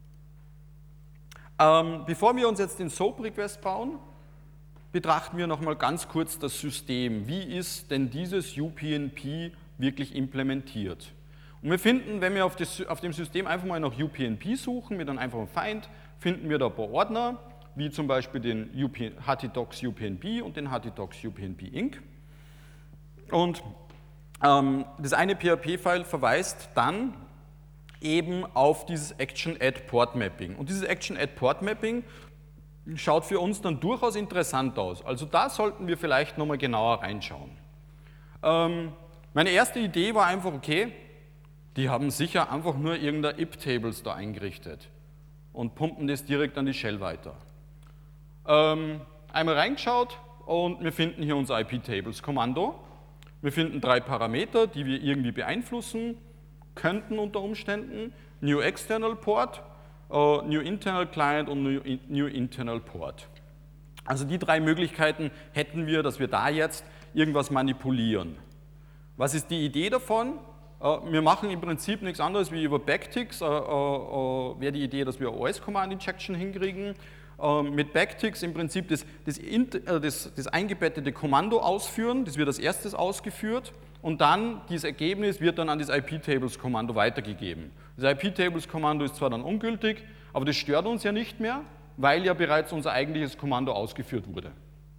Bevor wir uns jetzt den SOAP-Request bauen, betrachten wir nochmal ganz kurz das System. Wie ist denn dieses UPnP wirklich implementiert? Und wir finden, wenn wir auf dem System einfach mal nach UPnP suchen, mit einem einfachen Find, finden wir da ein paar Ordner, wie zum Beispiel den htdocs UPnP und den htdocs UPnP Inc. Und das eine PHP-File verweist dann eben auf dieses Action-Add-Port-Mapping. Und dieses Action-Add-Port-Mapping schaut für uns dann durchaus interessant aus. Also da sollten wir vielleicht nochmal genauer reinschauen. Meine erste Idee war einfach, okay, die haben sicher einfach nur irgendeine IP-Tables da eingerichtet und pumpen das direkt an die Shell weiter. Einmal reingeschaut und wir finden hier unser IP-Tables-Kommando. Wir finden 3 Parameter, die wir irgendwie beeinflussen könnten unter Umständen. New External Port, New Internal Client und New Internal Port. Also die 3 Möglichkeiten hätten wir, dass wir da jetzt irgendwas manipulieren. Was ist die Idee davon? Wir machen im Prinzip nichts anderes wie über Backticks, wäre die Idee, dass wir OS-Command-Injection hinkriegen. Mit Backticks im Prinzip das eingebettete Kommando ausführen, das wird als erstes ausgeführt und dann dieses Ergebnis wird dann an das IP-Tables-Kommando weitergegeben. Das IP-Tables-Kommando ist zwar dann ungültig, aber das stört uns ja nicht mehr, weil ja bereits unser eigentliches Kommando ausgeführt wurde.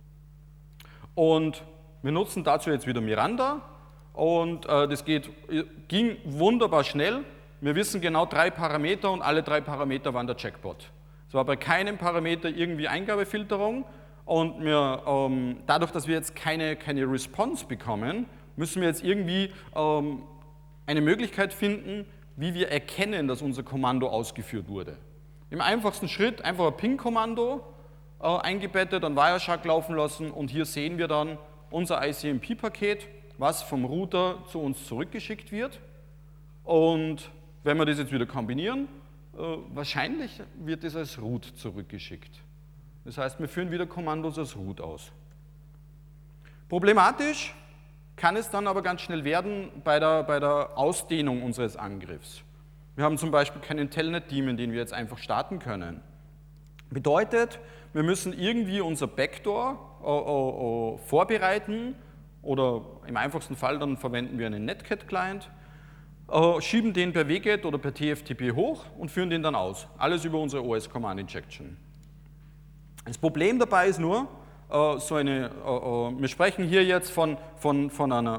Und wir nutzen dazu jetzt wieder Miranda und das ging wunderbar schnell. Wir wissen genau 3 Parameter und alle 3 Parameter waren der Checkpot. Es war bei keinem Parameter irgendwie Eingabefilterung und dadurch, dass wir jetzt keine Response bekommen, müssen wir jetzt irgendwie eine Möglichkeit finden, wie wir erkennen, dass unser Kommando ausgeführt wurde. Im einfachsten Schritt einfach ein Ping-Kommando eingebettet, an Wireshark laufen lassen und hier sehen wir dann unser ICMP-Paket, was vom Router zu uns zurückgeschickt wird. Und wenn wir das jetzt wieder kombinieren, wahrscheinlich wird es als Root zurückgeschickt. Das heißt, wir führen wieder Kommandos als root aus. Problematisch kann es dann aber ganz schnell werden bei der Ausdehnung unseres Angriffs. Wir haben zum Beispiel keinen Telnet-Daemon, den wir jetzt einfach starten können. Bedeutet, wir müssen irgendwie unser Backdoor vorbereiten oder im einfachsten Fall dann verwenden wir einen Netcat-Client, schieben den per wget oder per TFTP hoch und führen den dann aus. Alles über unsere OS Command Injection. Das Problem dabei ist nur, wir sprechen hier jetzt von einer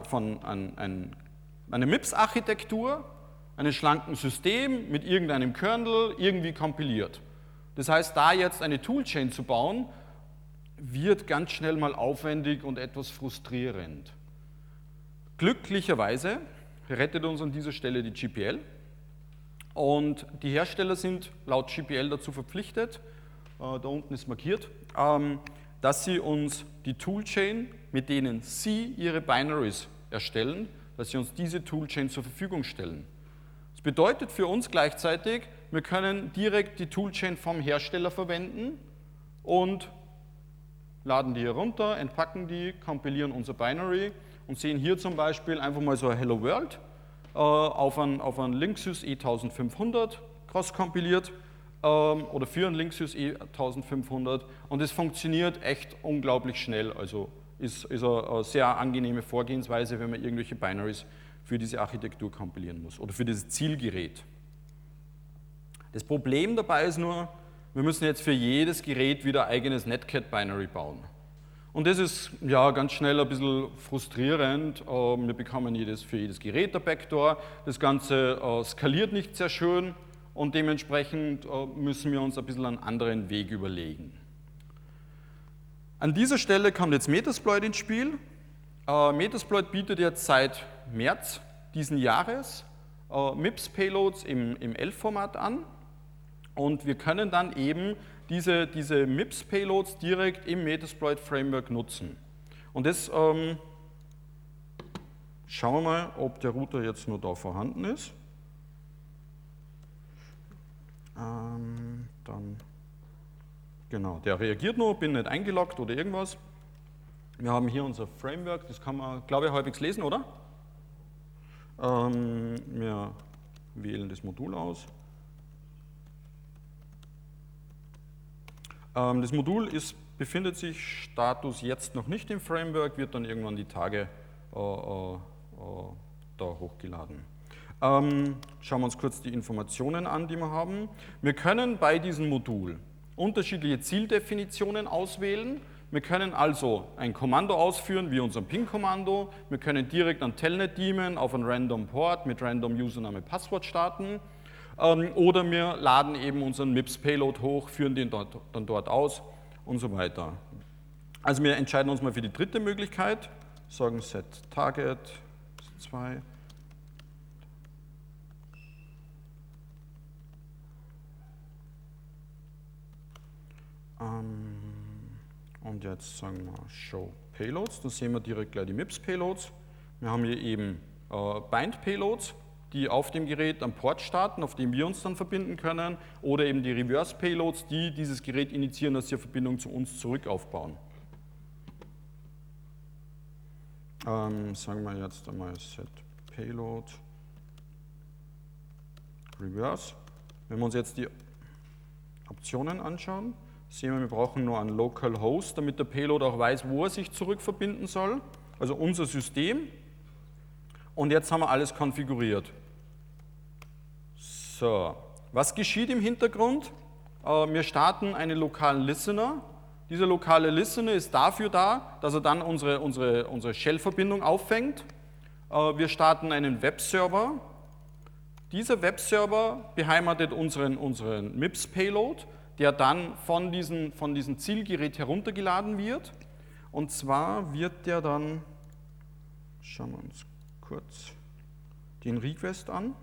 MIPS-Architektur, einem schlanken System mit irgendeinem Kernel irgendwie kompiliert. Das heißt, da jetzt eine Toolchain zu bauen, wird ganz schnell mal aufwendig und etwas frustrierend. Glücklicherweise rettet uns an dieser Stelle die GPL und die Hersteller sind laut GPL dazu verpflichtet, da unten ist markiert, dass sie uns die Toolchain, mit denen sie ihre Binaries erstellen, dass sie uns diese Toolchain zur Verfügung stellen. Das bedeutet für uns gleichzeitig, wir können direkt die Toolchain vom Hersteller verwenden und laden die hier runter, entpacken die, kompilieren unser Binary und sehen hier zum Beispiel einfach mal so ein Hello World auf einen Linksys E1500 cross-kompiliert oder für einen Linksys E1500 und es funktioniert echt unglaublich schnell. Also ist eine sehr angenehme Vorgehensweise, wenn man irgendwelche Binaries für diese Architektur kompilieren muss oder für dieses Zielgerät. Das Problem dabei ist nur, wir müssen jetzt für jedes Gerät wieder ein eigenes Netcat-Binary bauen. Und das ist ja ganz schnell ein bisschen frustrierend. Wir bekommen für jedes Gerät ein Backdoor. Das Ganze skaliert nicht sehr schön und dementsprechend müssen wir uns ein bisschen einen anderen Weg überlegen. An dieser Stelle kommt jetzt Metasploit ins Spiel. Metasploit bietet jetzt seit März diesen Jahres MIPS-Payloads im 11-Format an. Und wir können dann eben diese MIPS-Payloads direkt im Metasploit-Framework nutzen. Und das schauen wir mal, ob der Router jetzt nur da vorhanden ist. Dann, genau, der reagiert nur, bin nicht eingeloggt oder irgendwas. Wir haben hier unser Framework, das kann man, glaube ich, halbwegs lesen, oder? Wir wählen das Modul aus. Das Modul befindet sich Status jetzt noch nicht im Framework, wird dann irgendwann die Tage da hochgeladen. Schauen wir uns kurz die Informationen an, die wir haben. Wir können bei diesem Modul unterschiedliche Zieldefinitionen auswählen. Wir können also ein Kommando ausführen, wie unser Ping-Kommando. Wir können direkt einen Telnet-Daemon auf einen Random Port mit Random Username Passwort starten. Oder wir laden eben unseren MIPS-Payload hoch, führen den dann dort aus und so weiter. Also wir entscheiden uns mal für die dritte Möglichkeit, sagen set target 2. Und jetzt sagen wir show Payloads, dann sehen wir direkt gleich die MIPS-Payloads. Wir haben hier eben Bind-Payloads, die auf dem Gerät am Port starten, auf dem wir uns dann verbinden können, oder eben die Reverse-Payloads, die dieses Gerät initiieren, dass sie eine Verbindung zu uns zurück aufbauen. Sagen wir jetzt einmal set Payload Reverse. Wenn wir uns jetzt die Optionen anschauen, sehen wir brauchen nur einen Local Host, damit der Payload auch weiß, wo er sich zurückverbinden soll, also unser System. Und jetzt haben wir alles konfiguriert. So, was geschieht im Hintergrund? Wir starten einen lokalen Listener. Dieser lokale Listener ist dafür da, dass er dann unsere Shell-Verbindung auffängt. Wir starten einen Webserver. Dieser Webserver beheimatet unseren MIPS-Payload, der dann von diesem Zielgerät heruntergeladen wird. Und zwar wird der dann, schauen wir uns kurz den Request an.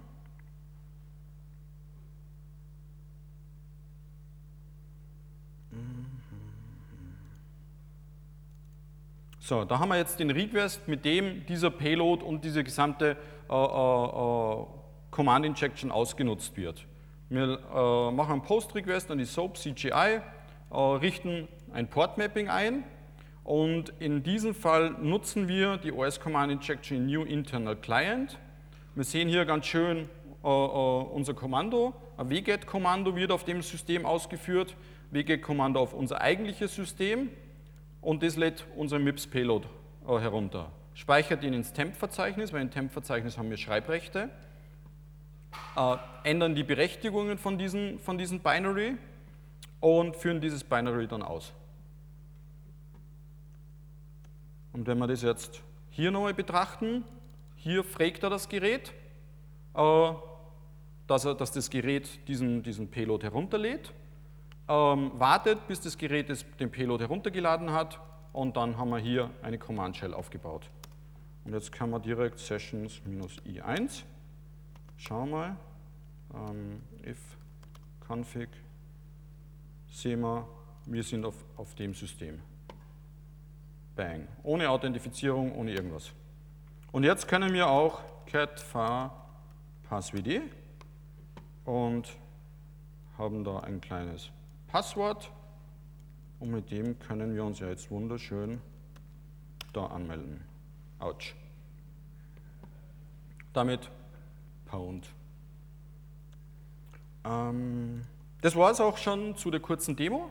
So, da haben wir jetzt den Request, mit dem dieser Payload und diese gesamte Command Injection ausgenutzt wird. Wir machen einen Post-Request an die SOAP CGI, richten ein Port-Mapping ein und in diesem Fall nutzen wir die OS-Command-Injection in New Internal Client. Wir sehen hier ganz schön unser Kommando, ein wget-Kommando wird auf dem System ausgeführt, wget-Kommando auf unser eigentliches System und das lädt unser MIPS-Payload herunter. Speichert ihn ins Temp-Verzeichnis, weil im Temp-Verzeichnis haben wir Schreibrechte, ändern die Berechtigungen von diesem Binary und führen dieses Binary dann aus. Und wenn wir das jetzt hier nochmal betrachten, hier fragt er das Gerät, dass das Gerät diesen Payload herunterlädt, wartet, bis das Gerät den Payload heruntergeladen hat und dann haben wir hier eine Command Shell aufgebaut. Und jetzt kann man direkt Sessions-i1, schauen wir mal, if config, sehen wir sind auf dem System. Bang, ohne Authentifizierung, ohne irgendwas. Und jetzt können wir auch cat var passwd und haben da ein kleines Passwort und mit dem können wir uns ja jetzt wunderschön da anmelden. Autsch. Damit Pound. Das war es auch schon zu der kurzen Demo.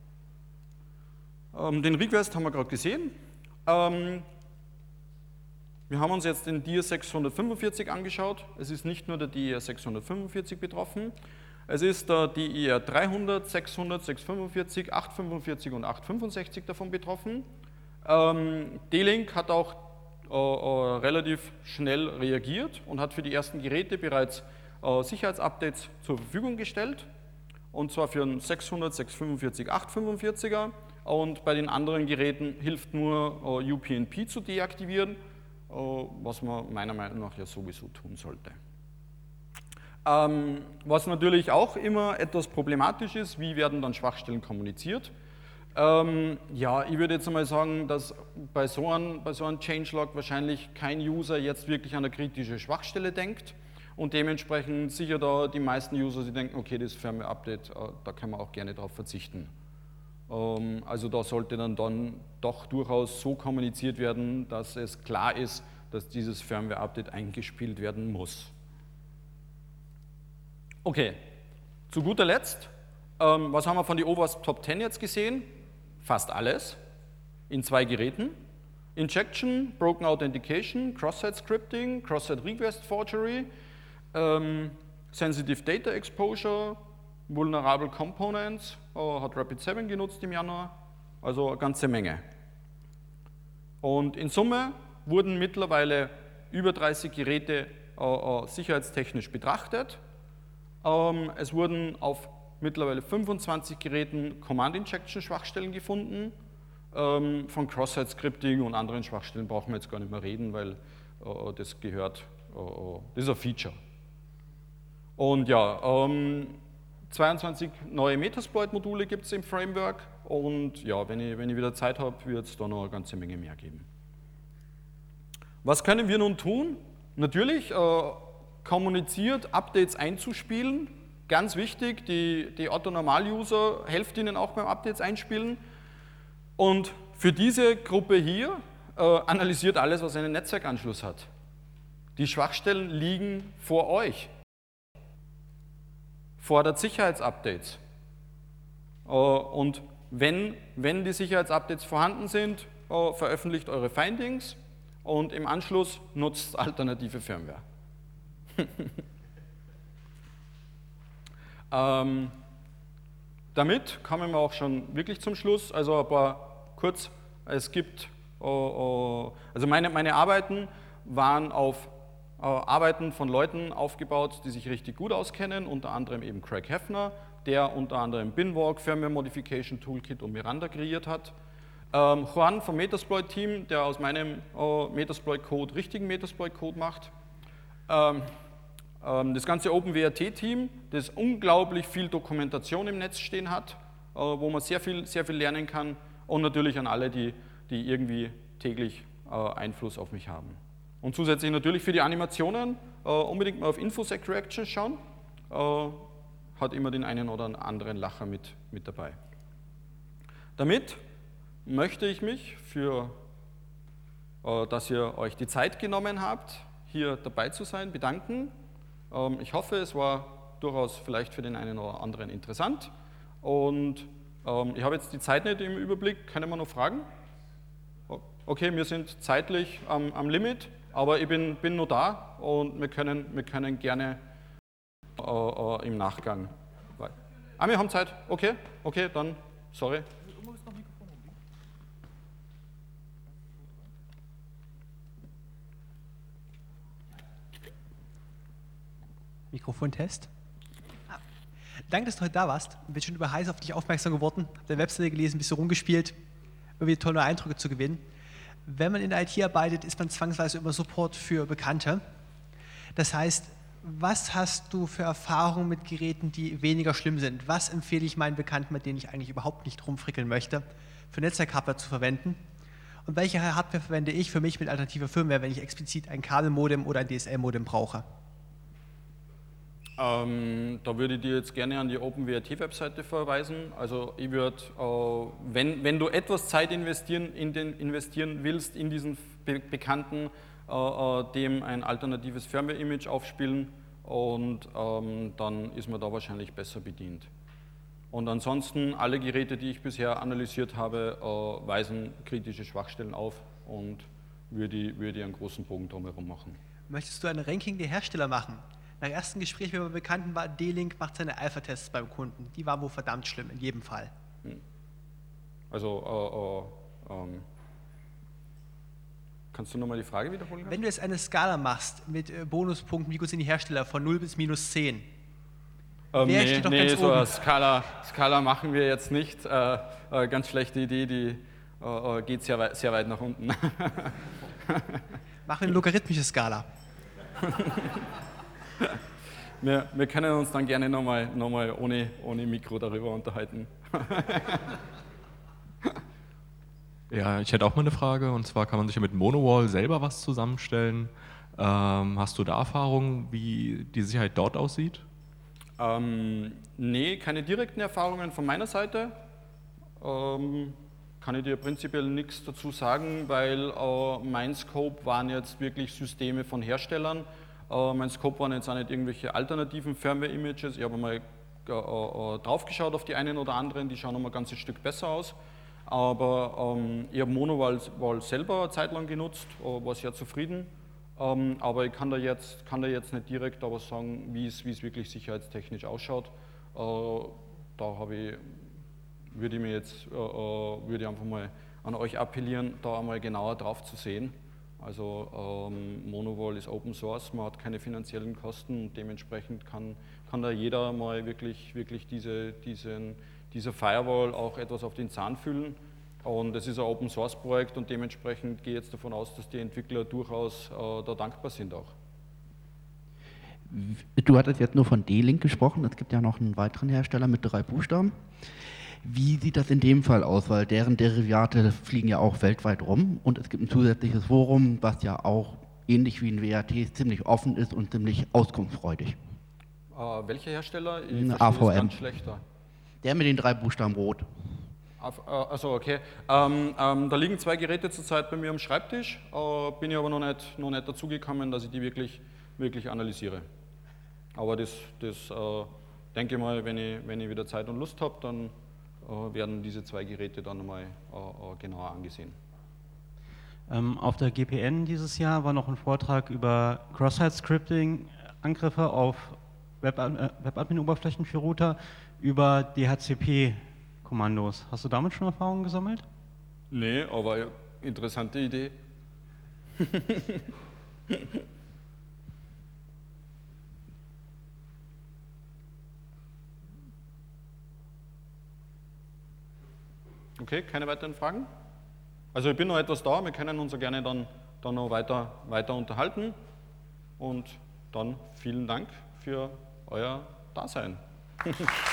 Den Request haben wir gerade gesehen. Wir haben uns jetzt den DIR 645 angeschaut. Es ist nicht nur der DIR 645 betroffen, es ist der DIR 300, 600, 645, 845 und 865 davon betroffen. D-Link hat auch relativ schnell reagiert und hat für die ersten Geräte bereits Sicherheitsupdates zur Verfügung gestellt. Und zwar für den 600, 645, 845er. Und bei den anderen Geräten hilft nur UPnP zu deaktivieren, was man meiner Meinung nach ja sowieso tun sollte. Was natürlich auch immer etwas problematisch ist, wie werden dann Schwachstellen kommuniziert. Ja, ich würde jetzt einmal sagen, dass bei so einem Changelog wahrscheinlich kein User jetzt wirklich an eine kritische Schwachstelle denkt und dementsprechend sicher da die meisten User, die denken, okay, das Firmware-Update, da können wir auch gerne darauf verzichten. Also da sollte dann doch durchaus so kommuniziert werden, dass es klar ist, dass dieses Firmware-Update eingespielt werden muss. Okay, zu guter Letzt, was haben wir von den OWASP Top 10 jetzt gesehen? Fast alles in 2 Geräten. Injection, Broken Authentication, Cross-Site Scripting, Cross-Site Request Forgery, Sensitive Data Exposure, Vulnerable Components, hat Rapid7 genutzt im Januar, also eine ganze Menge. Und in Summe wurden mittlerweile über 30 Geräte sicherheitstechnisch betrachtet. Es wurden auf mittlerweile 25 Geräten Command-Injection-Schwachstellen gefunden. Von Cross-Site-Scripting und anderen Schwachstellen brauchen wir jetzt gar nicht mehr reden, weil das gehört, das ist ein Feature. Und ja, 22 neue Metasploit-Module gibt es im Framework und ja, wenn ich wieder Zeit habe, wird es da noch eine ganze Menge mehr geben. Was können wir nun tun? Natürlich kommuniziert, Updates einzuspielen. Ganz wichtig, die Otto-Normal-User helft Ihnen auch beim Updates einspielen. Und für diese Gruppe hier analysiert alles, was einen Netzwerkanschluss hat. Die Schwachstellen liegen vor euch. Fordert Sicherheitsupdates. Und wenn die Sicherheitsupdates vorhanden sind, veröffentlicht eure Findings und im Anschluss nutzt alternative Firmware. Damit kommen wir auch schon wirklich zum Schluss. Also aber kurz, es gibt, also meine Arbeiten waren auf Arbeiten von Leuten aufgebaut, die sich richtig gut auskennen, unter anderem eben Craig Heffner, der unter anderem Binwalk, Firmware Modification Toolkit und Miranda kreiert hat. Juan vom Metasploit-Team, der aus meinem Metasploit-Code richtigen Metasploit-Code macht. Das ganze OpenWrt-Team, das unglaublich viel Dokumentation im Netz stehen hat, wo man sehr viel lernen kann und natürlich an alle, die irgendwie täglich Einfluss auf mich haben. Und zusätzlich natürlich für die Animationen unbedingt mal auf Infosec Reactions schauen, hat immer den einen oder anderen Lacher mit dabei. Damit möchte ich mich dass ihr euch die Zeit genommen habt, hier dabei zu sein, bedanken. Ich hoffe, es war durchaus vielleicht für den einen oder anderen interessant. Und ich habe jetzt die Zeit nicht im Überblick. Können wir noch fragen? Okay, wir sind zeitlich am Limit, aber ich bin noch da und wir können gerne im Nachgang. Wir haben Zeit. Okay, dann sorry.
Mikrofontest. Danke, dass du heute da warst. Ich bin schon über heiß auf dich aufmerksam geworden, habe deine Webseite gelesen, ein bisschen rumgespielt, irgendwie tolle Eindrücke zu gewinnen. Wenn man in der IT arbeitet, ist man zwangsweise immer Support für Bekannte. Das heißt, was hast du für Erfahrungen mit Geräten, die weniger schlimm sind? Was empfehle ich meinen Bekannten, mit denen ich eigentlich überhaupt nicht rumfrickeln möchte, für Netzwerkhardware zu verwenden? Und welche Hardware verwende ich für mich mit alternativer Firmware, wenn ich explizit ein Kabelmodem oder ein DSL-Modem brauche?
Da würde ich dir jetzt gerne an die OpenWrt-Webseite verweisen. Also ich würde, wenn du etwas Zeit investieren willst in diesen Bekannten, dem ein alternatives Firmware-Image aufspielen und dann ist man da wahrscheinlich besser bedient. Und ansonsten, alle Geräte, die ich bisher analysiert habe, weisen kritische Schwachstellen auf und würde ich einen großen Bogen drumherum machen.
Möchtest du ein Ranking der Hersteller machen? Nach dem ersten Gespräch mit meinem Bekannten war, D-Link macht seine Alpha-Tests beim Kunden. Die waren wohl verdammt schlimm, in jedem Fall.
Also, kannst du nochmal die Frage wiederholen?
Wenn du jetzt eine Skala machst mit Bonuspunkten, wie gut sind die Hersteller, von 0 bis minus 10?
Nee, so eine Skala machen wir jetzt nicht. Ganz schlechte Idee, die geht sehr weit nach unten.
Machen wir eine logarithmische Skala.
Wir können uns dann gerne nochmal ohne Mikro darüber unterhalten.
Ja, ich hätte auch mal eine Frage, und zwar kann man sich ja mit Monowall selber was zusammenstellen. Hast du da Erfahrungen, wie die Sicherheit dort aussieht?
Nee, keine direkten Erfahrungen von meiner Seite. Kann ich dir prinzipiell nichts dazu sagen, weil mein Scope waren jetzt wirklich Systeme von Herstellern. Mein Scope waren jetzt auch nicht irgendwelche alternativen Firmware-Images. Ich habe mal drauf geschaut auf die einen oder anderen, die schauen nochmal ein ganzes Stück besser aus. Aber ich habe Monowall selber eine Zeit lang genutzt, war sehr zufrieden. Aber ich kann da jetzt nicht direkt aber sagen, wie es wirklich sicherheitstechnisch ausschaut. Würde ich einfach mal an euch appellieren, da einmal genauer drauf zu sehen. Also Monowall ist Open Source, man hat keine finanziellen Kosten und dementsprechend kann da jeder mal wirklich dieser Firewall auch etwas auf den Zahn fühlen. Und es ist ein Open Source Projekt und dementsprechend gehe ich jetzt davon aus, dass die Entwickler durchaus da dankbar sind auch.
Du hattest jetzt nur von D-Link gesprochen, es gibt ja noch einen weiteren Hersteller mit 3 Buchstaben. Wie sieht das in dem Fall aus? Weil deren Derivate fliegen ja auch weltweit rum und es gibt ein zusätzliches Forum, was ja auch ähnlich wie ein WRT ziemlich offen ist und ziemlich auskunftsfreudig.
Welcher Hersteller? Ich
verstehe
AVM.
das
ganz schlechter.
Der mit den 3 Buchstaben rot.
Also okay. Da liegen 2 Geräte zurzeit bei mir am Schreibtisch, bin ich aber noch nicht dazu gekommen, dass ich die wirklich analysiere. Aber das denke ich mal, wenn ich wieder Zeit und Lust habe, dann werden diese 2 Geräte dann nochmal genauer angesehen.
Auf der GPN dieses Jahr war noch ein Vortrag über Cross-Site-Scripting, Angriffe auf Webadmin-Oberflächen für Router über DHCP-Kommandos. Hast du damit schon Erfahrungen gesammelt?
Nee, aber interessante Idee. Okay, keine weiteren Fragen? Also ich bin noch etwas da, wir können uns ja gerne dann noch weiter unterhalten und dann vielen Dank für euer Dasein.